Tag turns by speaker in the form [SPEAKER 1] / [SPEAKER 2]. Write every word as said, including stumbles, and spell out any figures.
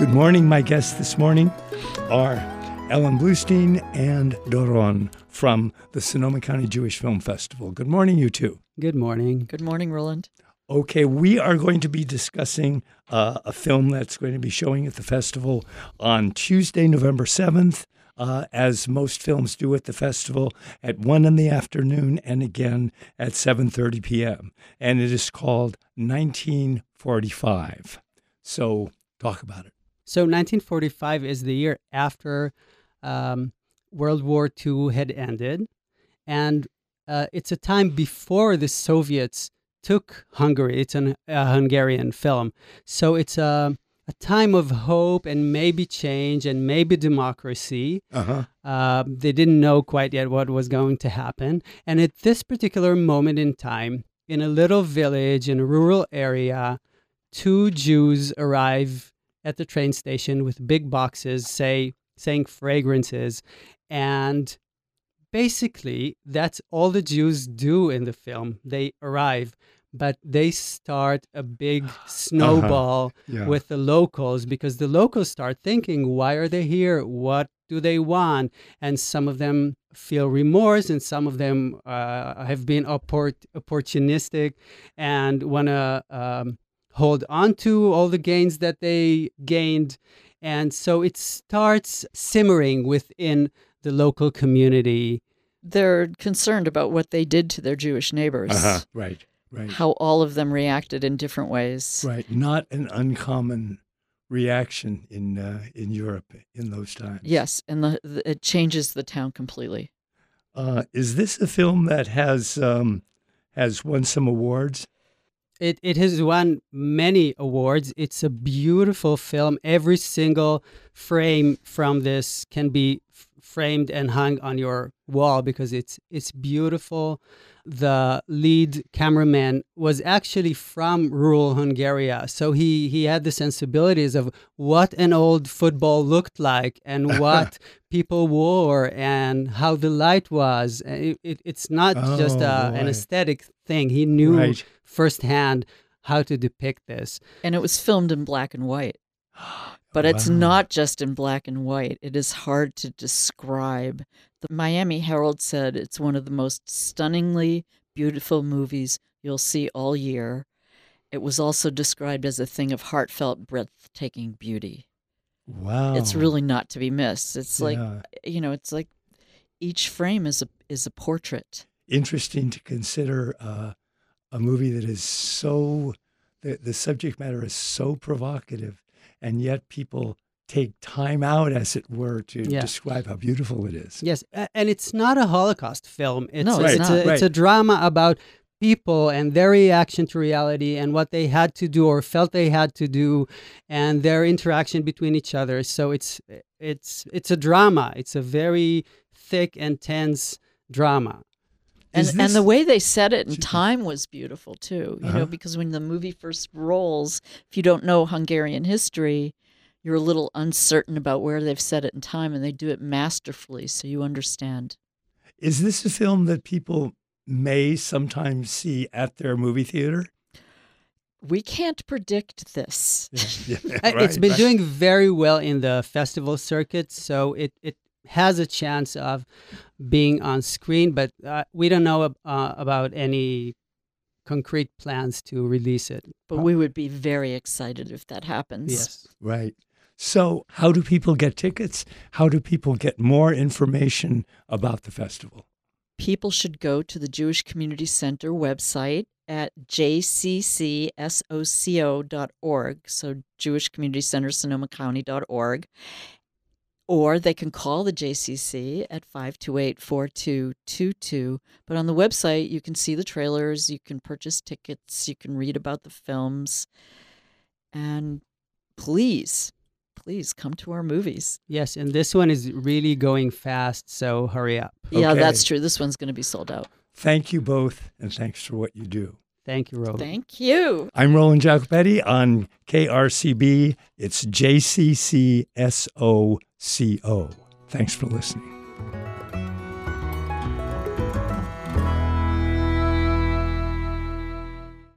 [SPEAKER 1] Good morning. My guests this morning are Ellen Bluestein and Doron from the Sonoma County Jewish Film Festival. Good morning, you two.
[SPEAKER 2] Good morning.
[SPEAKER 3] Good morning, Roland.
[SPEAKER 1] Okay, we are going to be discussing uh, a film that's going to be showing at the festival on Tuesday, November seventh, uh, as most films do at the festival, at one in the afternoon and again at seven thirty p.m. And it is called nineteen forty-five. So talk about it.
[SPEAKER 2] So nineteen forty-five is the year after um, World War Two had ended. And uh, it's a time before the Soviets took Hungary. It's an, a Hungarian film. So it's a, a time of hope and maybe change and maybe democracy.
[SPEAKER 1] Uh-huh.
[SPEAKER 2] Uh, they didn't know quite yet what was going to happen. And at this particular moment in time, in a little village, in a rural area, two Jews arrive at the train station with big boxes say saying fragrances. And basically, that's all the Jews do in the film. They arrive, but they start a big snowball
[SPEAKER 1] uh-huh. yeah.
[SPEAKER 2] with the locals, because the locals start thinking, why are they here? What do they want? And some of them feel remorse, and some of them uh, have been oppor- opportunistic and want to um, hold on to all the gains that they gained. And so it starts simmering within the local community.
[SPEAKER 3] They're concerned about what they did to their Jewish neighbors.
[SPEAKER 1] Uh-huh. Right, right.
[SPEAKER 3] How all of them reacted in different ways.
[SPEAKER 1] Right. Not an uncommon reaction in uh, in Europe in those times.
[SPEAKER 3] Yes, and the, the, it changes the town completely.
[SPEAKER 1] Uh, is this a film that has um, has won some awards?
[SPEAKER 2] It it has won many awards. It's a beautiful film. Every single frame from this can be f- framed and hung on your wall because it's it's beautiful. The lead cameraman was actually from rural Hungary, so he, he had the sensibilities of what an old football looked like and what people wore and how the light was. It, it, it's not
[SPEAKER 1] oh,
[SPEAKER 2] just a, an aesthetic thing. He knew
[SPEAKER 1] right.
[SPEAKER 2] firsthand how to depict this.
[SPEAKER 3] And it was filmed in black and white. But it's
[SPEAKER 1] wow.
[SPEAKER 3] not just in black and white. It is hard to describe. The Miami Herald said it's one of the most stunningly beautiful movies you'll see all year. It was also described as a thing of heartfelt, breathtaking beauty.
[SPEAKER 1] Wow.
[SPEAKER 3] It's really not to be missed. It's
[SPEAKER 1] yeah.
[SPEAKER 3] like, you know, it's like each frame is a is a portrait.
[SPEAKER 1] Interesting to consider uh, a movie that is so, the, the subject matter is so provocative, and yet people take time out, as it were, to
[SPEAKER 2] yeah.
[SPEAKER 1] describe how beautiful it is.
[SPEAKER 2] Yes, and it's not a Holocaust film. It's,
[SPEAKER 3] no,
[SPEAKER 2] it's,
[SPEAKER 3] it's,
[SPEAKER 2] a,
[SPEAKER 3] not.
[SPEAKER 2] it's a drama about people and their reaction to reality and what they had to do or felt they had to do and their interaction between each other. So it's it's it's a drama. It's a very thick and tense drama.
[SPEAKER 3] And
[SPEAKER 1] Is
[SPEAKER 3] and
[SPEAKER 1] this-
[SPEAKER 3] the way they set it in time was beautiful too. You
[SPEAKER 1] Uh-huh.
[SPEAKER 3] know, because when the movie first rolls, if you don't know Hungarian history, you're a little uncertain about where they've set it in time, and they do it masterfully, so you understand.
[SPEAKER 1] Is this a film that people may sometimes see at their movie theater?
[SPEAKER 3] We can't predict this.
[SPEAKER 1] Yeah,
[SPEAKER 2] Uh,
[SPEAKER 1] right,
[SPEAKER 2] it's been
[SPEAKER 1] right.
[SPEAKER 2] doing very well in the festival circuit, so it, it has a chance of being on screen, but uh, we don't know uh, about any concrete plans to release it.
[SPEAKER 3] But we would be very excited if that happens.
[SPEAKER 2] Yes.
[SPEAKER 1] Right. So how do people get tickets? How do people get more information about the festival?
[SPEAKER 3] People should go to the Jewish Community Center website at j c c soco dot org, so Jewish Community Center, Sonoma County dot org. Or they can call the J C C at five two eight, four two two two. But on the website, you can see the trailers, you can purchase tickets, you can read about the films. And please, please come to our movies.
[SPEAKER 2] Yes, and this one is really going fast, so hurry up.
[SPEAKER 3] Yeah,
[SPEAKER 1] Okay.
[SPEAKER 3] that's true. This one's going to be sold out.
[SPEAKER 1] Thank you both, and thanks for what you do.
[SPEAKER 2] Thank you, Roland.
[SPEAKER 3] Thank you.
[SPEAKER 1] I'm Roland Jacopetti on K R C B. It's J C C S O C O. Thanks for listening.